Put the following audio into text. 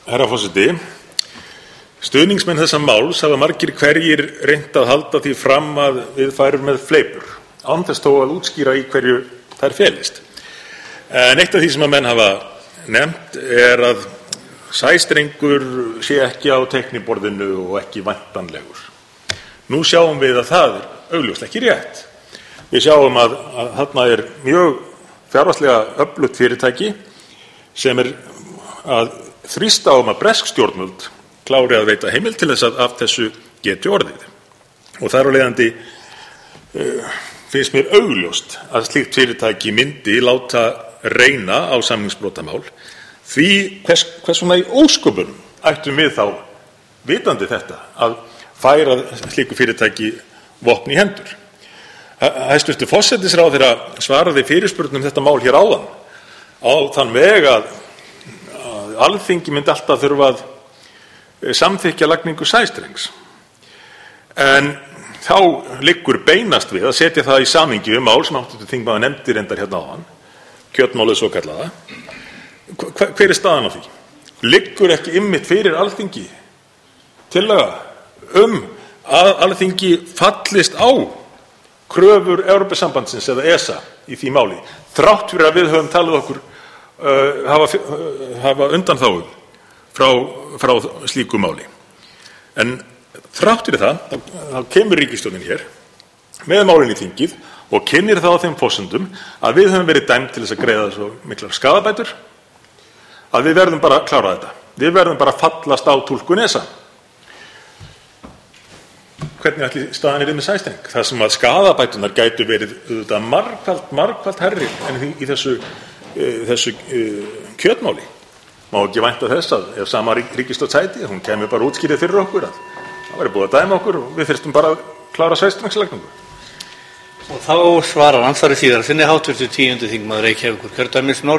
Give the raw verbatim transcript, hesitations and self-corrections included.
Herra forseti, stuðningsmenn þessa máls hafa margir hverjir reynt að halda því fram að við færum með fleipur, án þess þó að útskýra í hverju þær felist. En eitt af því sem að menn hafa nefnt er að sæstrengur sé ekki á teikniborðinu og ekki væntanlegur. Nú sjáum við að það er augljóslega ekki rétt. Við sjáum að, að þarna er mjög fjárhagslega öflugt fyrirtæki sem er að þrýsta á um að bresk stjórnvöld klári að veita heimild til þess að af þessu geti orðið. Og þar á leiðandi uh, finnst mér augljóst að slíkt fyrirtæki myndi láta reyna á samningsbrotamál, því hvers, hvers svona í ósköpunum ættum við þá, vitandi þetta, að færa slíku fyrirtæki vopn í hendur. Hæstvirtur forsætisráðherra svaraði fyrirspurnum þetta mál hér áðan á þann veg að, að Alþingi myndi alltaf þurfa að samþykkja lagningu sæstrengs. En þá liggur beinast við að setja það í samhengi við mál sem háttvirtur þingmaður nefndi reyndar hérna áðan, kjötmálið svo kallaða. Hver er staðan á því? Liggur ekki einmitt fyrir Alþingi tillaga um að Alþingi fallist á kröfur Evrópusambandsins eða E S A í því máli, þrátt fyrir að við höfum talið okkur uh, hafa, uh, hafa undanþágu frá, frá slíku máli. En þrátt fyrir það, þá, þá kemur ríkisstjórnin hér með málin í þingið og kynnir það á þeim forsendum að við höfum verið dæmd til þess að greiða svo miklar skaðabætur að við verðum bara að klára þetta. Við verðum bara að fallast á túlkun E S A. Hvernig ætli staðan er með sæstreng? Það sem að skaðabætunar gætu verið auðvitað margfalt, margfalt herri en í, í þessu, uh, þessu uh, kjötmáli. Má ekki vænta þess að ef sama ríkisstjórn sæti, hún kemur bara útskýrið fyrir okkur að það væri búið að dæma okkur og við þyrstum bara að klára sæstrengslagningu. Og þá svarar andsvari síðar sinni háttvirtur tíundi þingmaður Reykjavíkur kjördæmis norður.